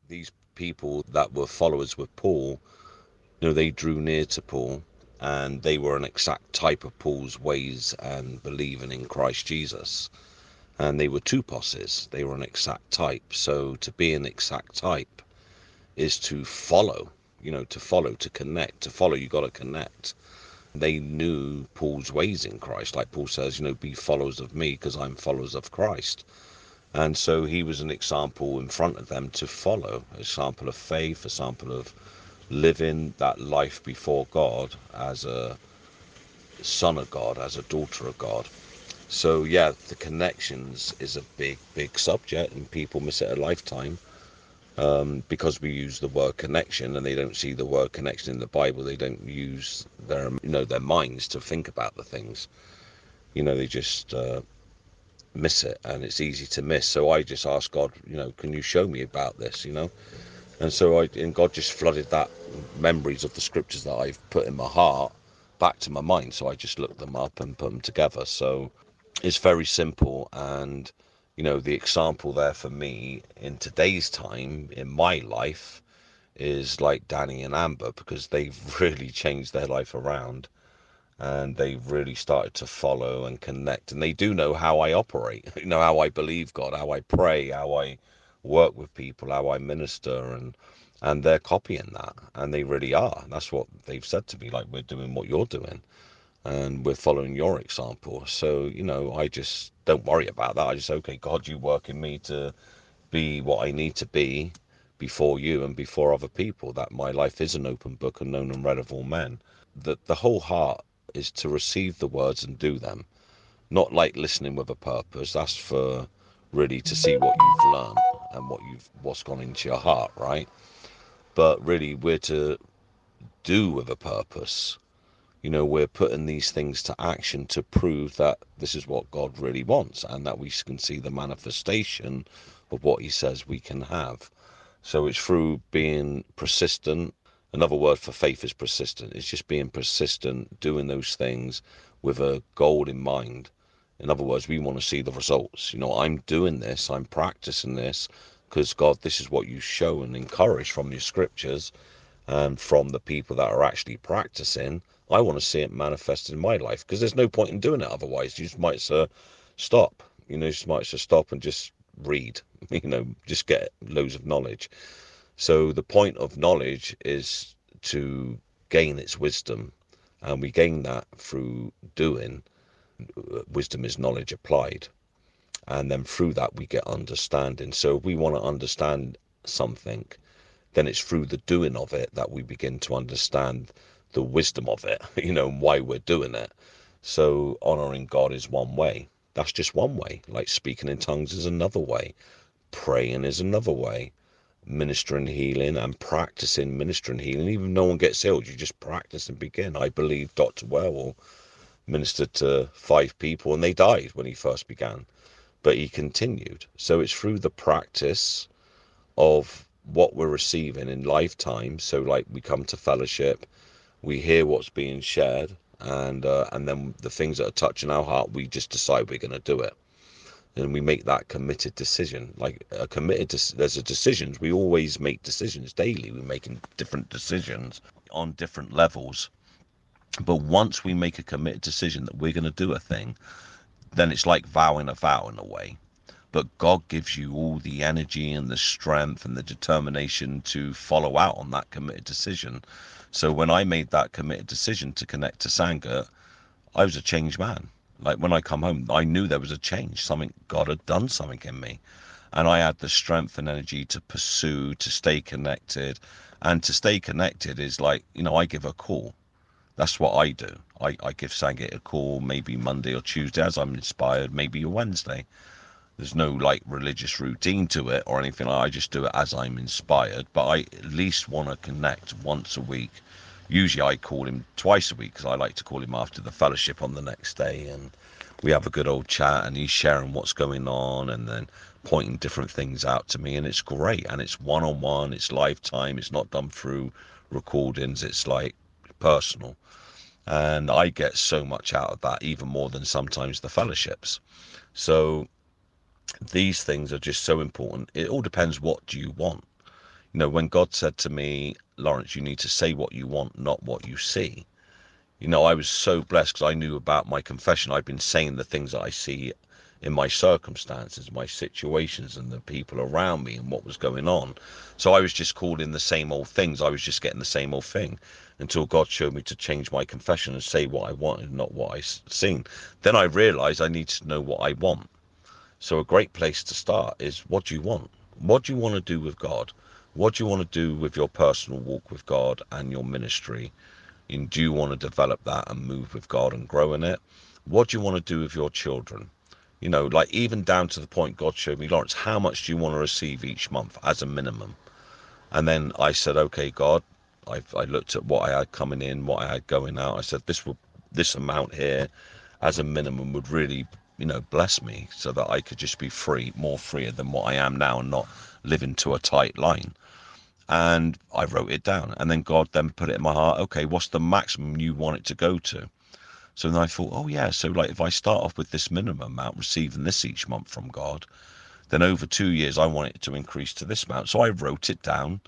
these people that were followers with Paul, they drew near to Paul, and they were an exact type of Paul's ways and believing in Christ Jesus. And they were two posses. They were an exact type. So to be an exact type is to follow, to follow, to connect. To follow, you got to connect. They knew Paul's ways in Christ. Like Paul says, be followers of me because I'm followers of Christ. And so he was an example in front of them to follow, a example of faith, a sample of living that life before God as a son of God, as a daughter of God. So yeah, the connections is a big subject, and people miss it a lifetime, because we use the word connection, and they don't see the word connection in the Bible. They don't use their minds to think about the things. They just miss it, and it's easy to miss. So I just asked God, can you show me about this? And God just flooded that memories of the scriptures that I've put in my heart back to my mind. So I just looked them up and put them together. So it's very simple. And, the example there for me in today's time in my life is like Danny and Amber, because they've really changed their life around, and they've really started to follow and connect. And they do know how I operate, how I believe God, how I pray, how I work with people, how I minister, and they're copying that, and they really are. That's what they've said to me, like, we're doing what you're doing, and we're following your example. So, I just don't worry about that. I just, okay, God, you work in me to be what I need to be before you and before other people, that my life is an open book and known and read of all men. The whole heart is to receive the words and do them, not like listening with a purpose. That's for really to see what you've learned and what's gone into your heart, right? But really, we're to do with a purpose. We're putting these things to action to prove that this is what God really wants, and that we can see the manifestation of what he says we can have. So it's through being persistent. Another word for faith is persistent. It's just being persistent, doing those things with a goal in mind. In other words, we want to see the results. I'm doing this, I'm practicing this because God, this is what you show and encourage from your scriptures and from the people that are actually practicing. I want to see it manifested in my life, because there's no point in doing it otherwise. You just might stop. You just might stop and just read. Just get loads of knowledge. So the point of knowledge is to gain its wisdom, and we gain that through doing. Wisdom is knowledge applied, and then through that we get understanding. So if we want to understand something, then it's through the doing of it that we begin to understand the wisdom of it, and why we're doing it. So honoring God is one way. That's just one way. Like speaking in tongues is another way. Praying is another way. Ministering healing and practicing ministering healing. Even if no one gets healed, you just practice and begin. I believe Dr. Wellwell ministered to 5 people and they died when he first began, but he continued. So it's through the practice of what we're receiving in lifetime. So like we come to fellowship, we hear what's being shared, and then the things that are touching our heart, we just decide we're going to do it, and we make that committed decision. Like there's a decisions. We always make decisions daily. We're making different decisions on different levels. But once we make a committed decision that we're going to do a thing, then it's like vowing a vow in a way. But God gives you all the energy and the strength and the determination to follow out on that committed decision. So when I made that committed decision to connect to Sangha, I was a changed man. Like when I come home, I knew there was a change. Something, God had done something in me. And I had the strength and energy to pursue, to stay connected. And to stay connected is like, I give a call. That's what I do. I give Sangha a call, maybe Monday or Tuesday as I'm inspired, maybe a Wednesday. There's no like religious routine to it or anything. I just do it as I'm inspired, but I at least want to connect once a week. Usually I call him twice a week, because I like to call him after the fellowship on the next day, and we have a good old chat, and he's sharing what's going on and then pointing different things out to me, and it's great. And it's one-on-one, it's lifetime, it's not done through recordings, it's like personal. And I get so much out of that, even more than sometimes the fellowships. So these things are just so important. It all depends, what do you want? When God said to me, Lawrence, you need to say what you want, not what you see. I was so blessed because I knew about my confession. I've been saying the things that I see in my circumstances, my situations, and the people around me and what was going on. So I was just calling the same old things. I was just getting the same old thing until God showed me to change my confession and say what I wanted, not what I seen. Then I realized I need to know what I want. So a great place to start is, what do you want? What do you want to do with God? What do you want to do with your personal walk with God and your ministry? And do you want to develop that and move with God and grow in it? What do you want to do with your children? Like even down to the point God showed me, Lawrence, how much do you want to receive each month as a minimum? And then I said, okay, God, I looked at what I had coming in, what I had going out. I said, this amount here as a minimum would really, bless me so that I could just be free, more freer than what I am now and not living to a tight line. And I wrote it down, and then God then put it in my heart, okay, what's the maximum you want it to go to? So then I thought, oh yeah, so like if I start off with this minimum amount, receiving this each month from God, then over 2 years I want it to increase to this amount. So I wrote it down,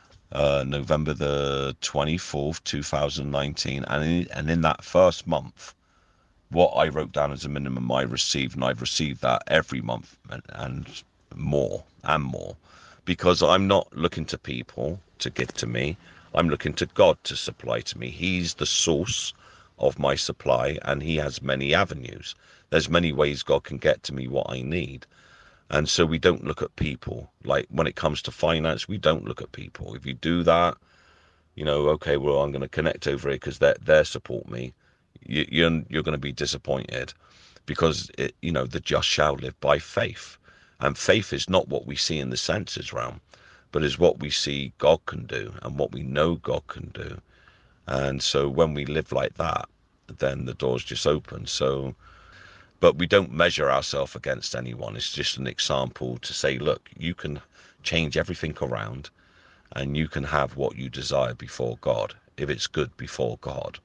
November the 24th 2019, and in that first month, what I wrote down as a minimum I received, and I've received that every month, and more and more, because I'm not looking to people to give to me. I'm looking to God to supply to me. He's the source of my supply, and he has many avenues. There's many ways God can get to me what I need. And so we don't look at people. Like when it comes to finance, we don't look at people. If you do that, okay, well, I'm going to connect over here because they support me. You're going to be disappointed, because the just shall live by faith, and faith is not what we see in the senses realm, but is what we see God can do and what we know God can do. And so when we live like that, then the doors just open. So, but we don't measure ourselves against anyone. It's just an example to say, look, you can change everything around, and you can have what you desire before God. If it's good before God,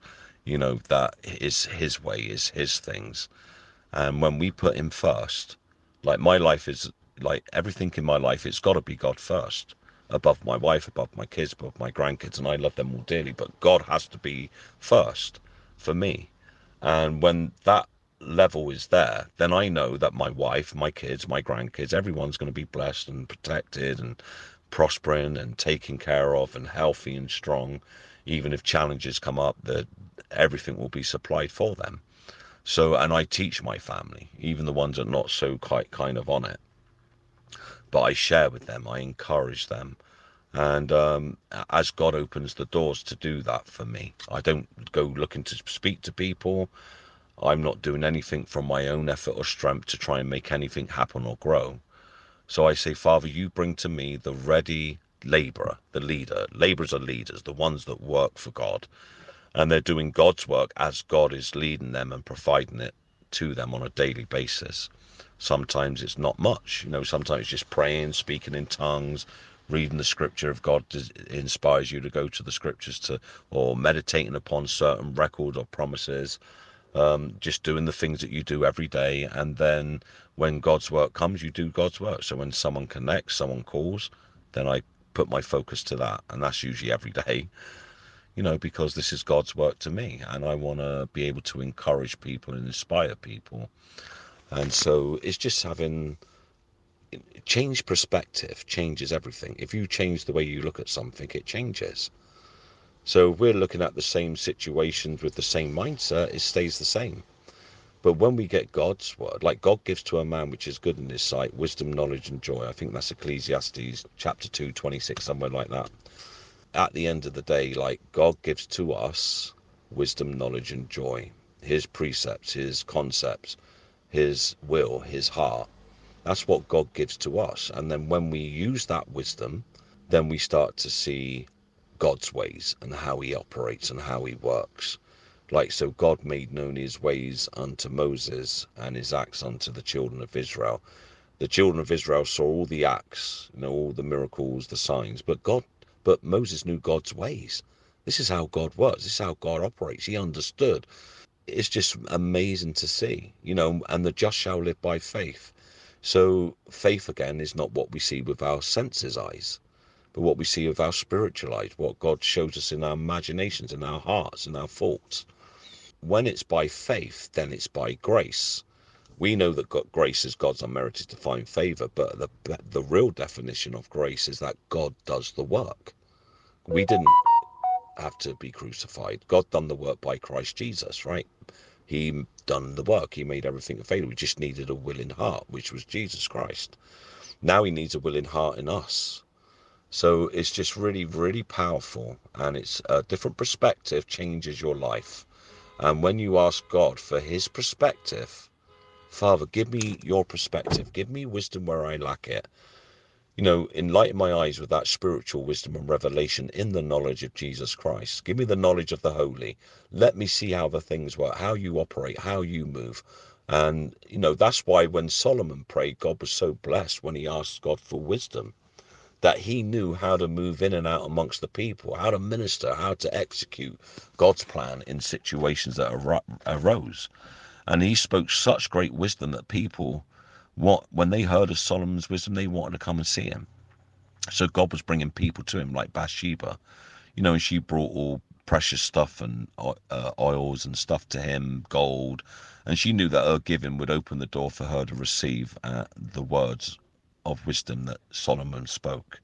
that is his way, is his things. And when we put him first, like my life is, like everything in my life, it's got to be God first, above my wife, above my kids, above my grandkids, and I love them all dearly, but God has to be first for me. And when that level is there, then I know that my wife, my kids, my grandkids, everyone's going to be blessed and protected and prospering and taken care of and healthy and strong. Even if challenges come up, that everything will be supplied for them. So, and I teach my family, even the ones that are not so quite kind of on it, but I share with them, I encourage them. And as God opens the doors to do that for me, I don't go looking to speak to people. I'm not doing anything from my own effort or strength to try and make anything happen or grow. So I say, Father, you bring to me the ready laborer, the leader. Laborers are leaders, the ones that work for God. And they're doing God's work as God is leading them and providing it to them on a daily basis. Sometimes it's not much, sometimes it's just praying, speaking in tongues, reading the scripture. If God inspires you to go to the scriptures or meditating upon certain records or promises, just doing the things that you do every day. And then when God's work comes, you do God's work. So when someone connects, someone calls, then I put my focus to that. And that's usually every day, because this is God's work to me. And I want to be able to encourage people and inspire people. And so it's just having change perspective changes everything. If you change the way you look at something, it changes. So if we're looking at the same situations with the same mindset, it stays the same. But when we get God's word, like God gives to a man which is good in his sight, wisdom, knowledge, and joy. I think that's Ecclesiastes chapter 2:26, somewhere like that. At the end of the day, like God gives to us wisdom, knowledge, and joy. His precepts, his concepts, his will, his heart. That's what God gives to us. And then when we use that wisdom, then we start to see God's ways and how he operates and how he works. Like, so God made known his ways unto Moses and his acts unto the children of Israel. The children of Israel saw all the acts, all the miracles, the signs, but Moses knew God's ways. This is how God works. This is how God operates. He understood. It's just amazing to see, and the just shall live by faith. So faith again is not what we see with our senses eyes. but what we see with our spiritual eyes, what God shows us in our imaginations, in our hearts, in our thoughts. When it's by faith, then it's by grace. We know that grace is God's unmerited divine favor, but the real definition of grace is that God does the work. We didn't have to be crucified. God done the work by Christ Jesus, right? He done the work. He made everything available. We just needed a willing heart, which was Jesus Christ. Now he needs a willing heart in us. So it's just really, really powerful, and it's a different perspective changes your life. And when you ask God for his perspective, Father, give me your perspective, give me wisdom where I lack it. Enlighten my eyes with that spiritual wisdom and revelation in the knowledge of Jesus Christ. Give me the knowledge of the Holy. Let me see how the things work, how you operate, how you move. And, that's why when Solomon prayed, God was so blessed when he asked God for wisdom, that he knew how to move in and out amongst the people, how to minister, how to execute God's plan in situations that arose. And he spoke such great wisdom that people, when they heard of Solomon's wisdom, they wanted to come and see him. So God was bringing people to him, like Bathsheba, and she brought all precious stuff and oils and stuff to him, gold, and she knew that her giving would open the door for her to receive the words of wisdom that Solomon spoke.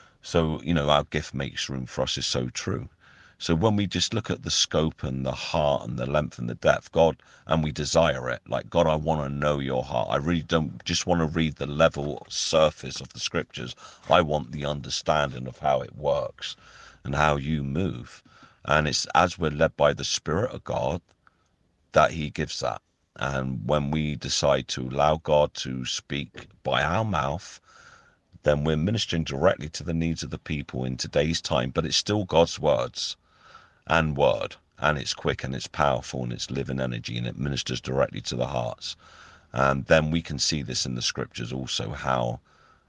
So, our gift makes room for us is so true. So when we just look at the scope and the heart and the length and the depth, God, and we desire it, like, God, I want to know your heart. I really don't just want to read the level surface of the scriptures. I want the understanding of how it works and how you move. And it's as we're led by the Spirit of God that he gives that. And when we decide to allow God to speak by our mouth, then we're ministering directly to the needs of the people in today's time. But it's still God's words and word, and it's quick and it's powerful and it's living energy, and it ministers directly to the hearts. And then we can see this in the scriptures also, how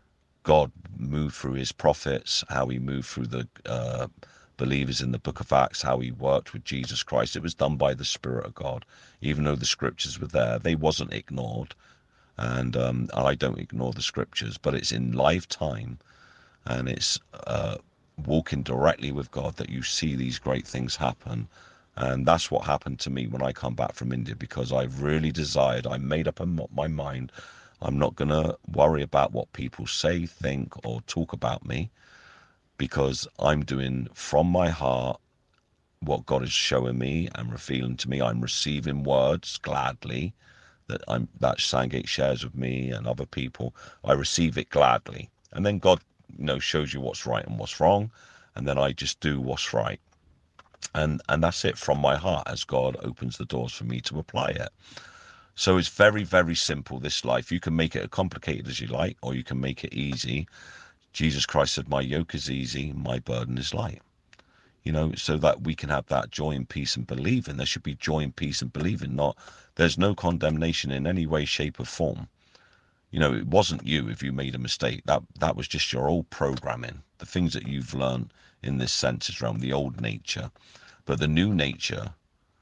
God moved through his prophets, how he moved through the believers in the book of Acts, how he worked with Jesus Christ. It was done by the Spirit of God. Even though the scriptures were there, they wasn't ignored. And I don't ignore the scriptures, but it's in live time, and it's walking directly with God that you see these great things happen. And that's what happened to me when I come back from India, because I really desired, I made up my mind, I'm not going to worry about what people say, think, or talk about me, because I'm doing from my heart what God is showing me and revealing to me. I'm receiving words gladly that Sandgate shares with me and other people. I receive it gladly, and then God, shows you what's right and what's wrong, and then I just do what's right, and that's it from my heart as God opens the doors for me to apply it. So it's very, very simple, this life. You can make it as complicated as you like, or you can make it easy. Jesus Christ said, my yoke is easy, my burden is light. So that we can have that joy and peace and believing. There should be joy and peace and believing, not, there's no condemnation in any way, shape, or form. It wasn't you if you made a mistake. That was just your old programming, the things that you've learned in this senses realm, the old nature. But the new nature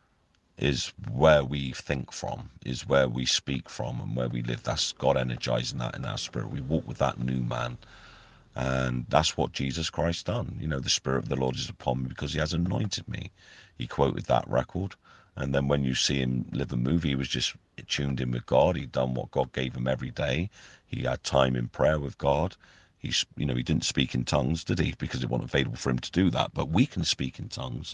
is where we think from, is where we speak from, and where we live. That's God energizing that in our spirit. We walk with that new man. And that's what Jesus Christ done. The Spirit of the Lord is upon me because he has anointed me. He quoted that record. And then when you see him live a movie, he was just tuned in with God. He'd done what God gave him every day. He had time in prayer with God. He didn't speak in tongues, did he? Because it wasn't available for him to do that. But we can speak in tongues.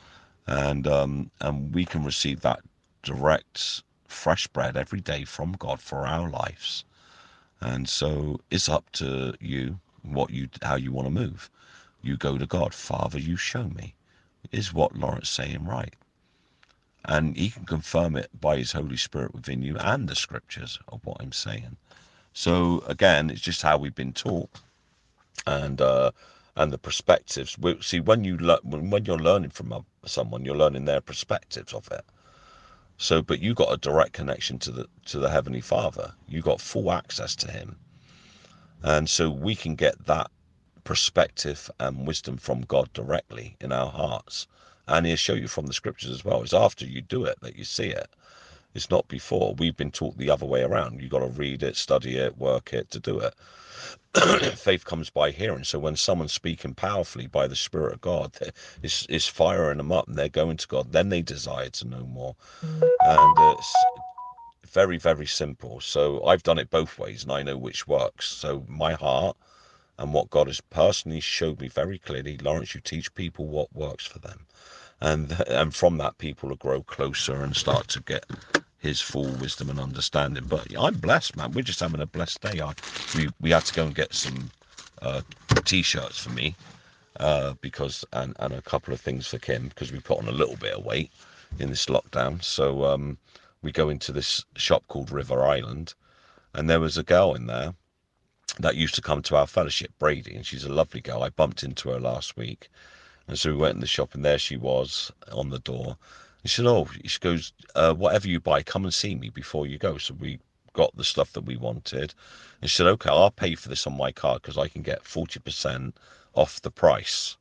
And we can receive that direct, fresh bread every day from God for our lives. And so it's up to you how you want to move. You go to God. Father, you show me. Is what Lawrence saying right? And he can confirm it by his Holy Spirit within you and the scriptures of what I'm saying. So again, it's just how we've been taught, and the perspectives. See, when you're learning from someone, you're learning their perspectives of it. So, but you got a direct connection to the Heavenly Father. You got full access to him. And so we can get that perspective and wisdom from God directly in our hearts. And he'll show you from the scriptures as well. It's after you do it that you see it. It's not before. We've been taught the other way around. You've got to read it, study it, work it to do it. Faith comes by hearing. So when someone's speaking powerfully by the Spirit of God, it's firing them up and they're going to God. Then they desire to know more. And it's very, very simple. So I've done it both ways and I know which works. So my heart and what God has personally showed me very clearly, Lawrence, you teach people what works for them. And from that, people will grow closer and start to get his full wisdom and understanding. But I'm blessed, man. We're just having a blessed day. We had to go and get some t-shirts for me because and a couple of things for Kim because we put on a little bit of weight in this lockdown. So we go into this shop called River Island, and there was a girl in there that used to come to our fellowship, Brady, and she's a lovely girl. I bumped into her last week. And so we went in the shop, and there she was on the door. And she said, "Oh," she goes, "whatever you buy, come and see me before you go." So we got the stuff that we wanted. And she said, "Okay, I'll pay for this on my card because I can get 40% off the price."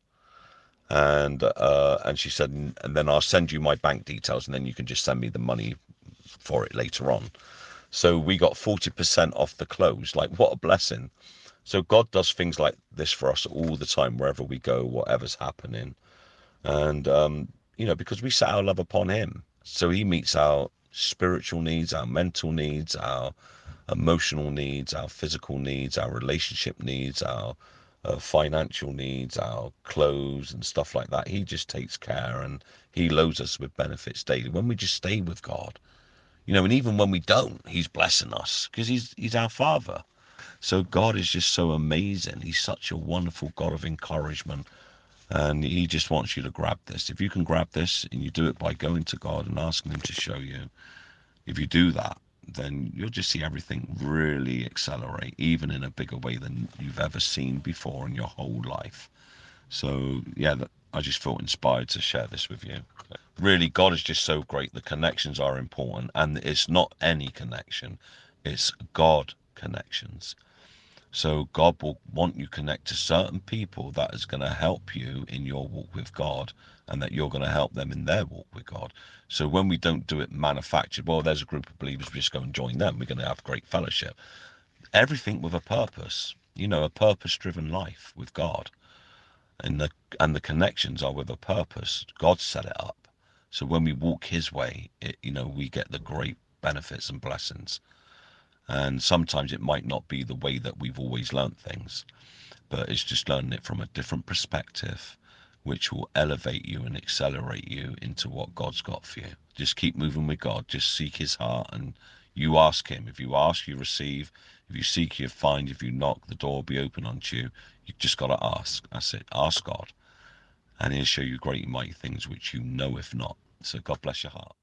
And she said, "And then I'll send you my bank details, and then you can just send me the money for it later on." So we got 40% off the clothes. Like, what a blessing. So God does things like this for us all the time, wherever we go, whatever's happening. And, because we set our love upon him. So he meets our spiritual needs, our mental needs, our emotional needs, our physical needs, our relationship needs, our financial needs, our clothes and stuff like that. He just takes care and he loads us with benefits daily when we just stay with God. And even when we don't, he's blessing us because he's our Father. So God is just so amazing. He's such a wonderful God of encouragement. And he just wants you to grab this. If you can grab this and you do it by going to God and asking him to show you, if you do that, then you'll just see everything really accelerate, even in a bigger way than you've ever seen before in your whole life. So, yeah, I just felt inspired to share this with you. Really, God is just so great. The connections are important. And it's not any connection. It's God connections. So God will want you to connect to certain people that is going to help you in your walk with God and that you're going to help them in their walk with God. So when we don't do it manufactured, well, there's a group of believers, we just go and join them. We're going to have great fellowship. Everything with a purpose, a purpose-driven life with God. And the connections are with a purpose. God set it up. So when we walk his way, we get the great benefits and blessings. And sometimes it might not be the way that we've always learnt things, but it's just learning it from a different perspective, which will elevate you and accelerate you into what God's got for you. Just keep moving with God. Just seek his heart and you ask him. If you ask, you receive. If you seek, you find. If you knock, the door will be open unto you. You just got to ask. That's it. Ask God. And he'll show you great and mighty things which you know if not. So God bless your heart.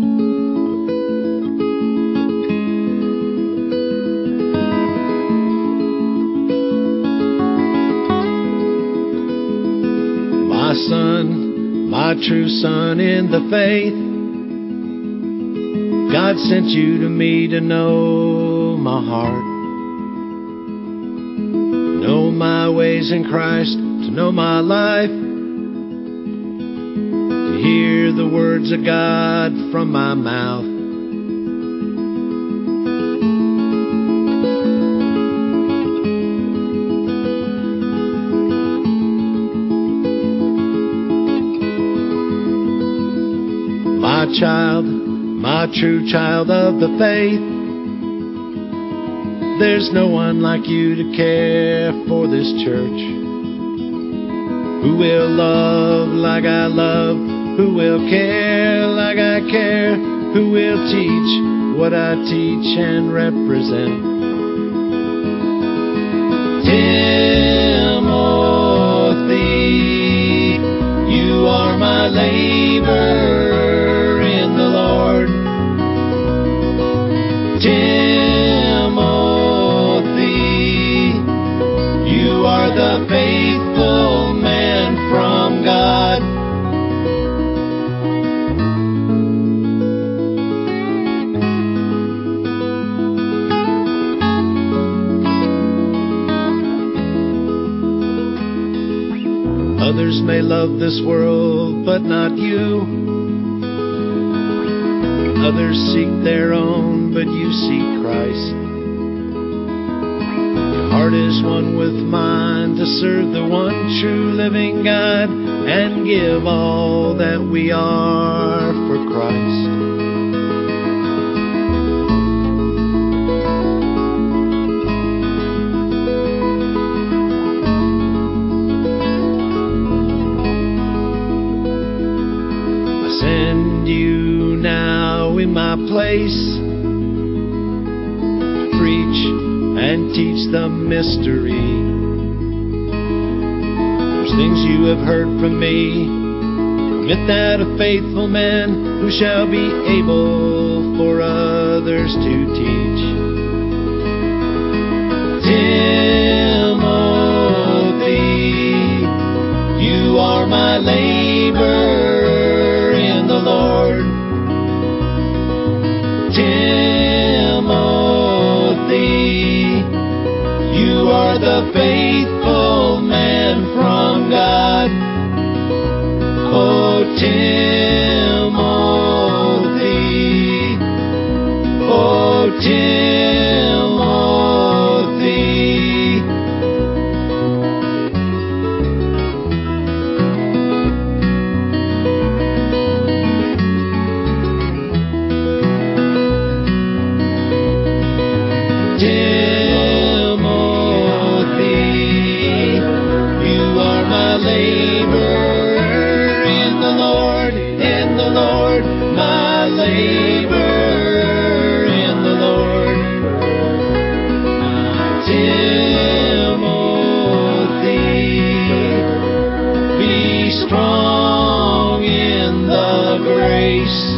My son, my true son in the faith, God sent you to me to know my heart, know my ways in Christ, to know my life, to hear the words of God from my mouth. My child, my true child of the faith, there's no one like you to care for this church. Who will love like I love? Who will care like I care? Who will teach what I teach and represent? Timothy, you are my labor in the Lord. Timothy, you are the faithful man from God. Others may love this world, but not you. Others seek their own, but you seek Christ. Your heart is one with mine to serve the one true living God and give all that we are for Christ. Send you now in my place to preach and teach the mystery. There's things you have heard from me. Commit that a faithful man who shall be able for others to teach. Timothy, you are my labor in the Lord. Timothy, you are the faithful man from God. Oh, Timothy, oh, Timothy. Strong in the grace